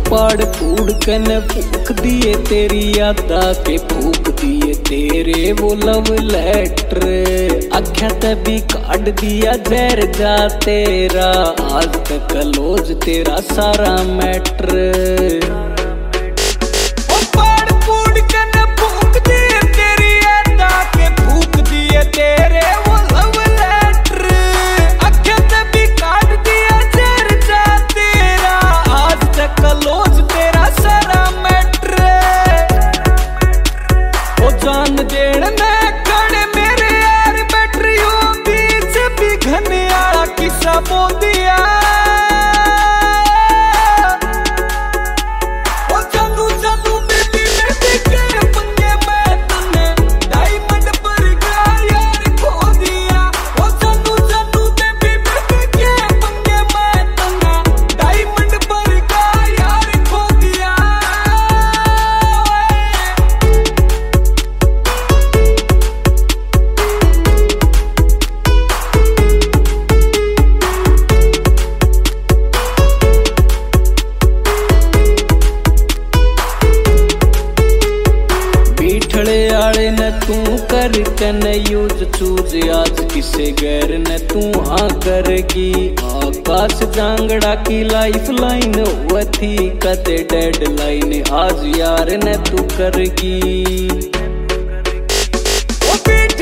पाड़ फूड़ कन फूक दिए तेरी यादा के फूक दिए तेरे वो लव लेटर। आख्या तभी काट दिया जहर जा तेरा, आज तक क्लोज तेरा सारा मैटर। तू कर कन यूज चूज आज किसे गैर न तू हाँ करेगी। आकाश जांगड़ा की लाइफ लाइन हुआ थी कते डेड लाइन, आज यार न तू करेगी।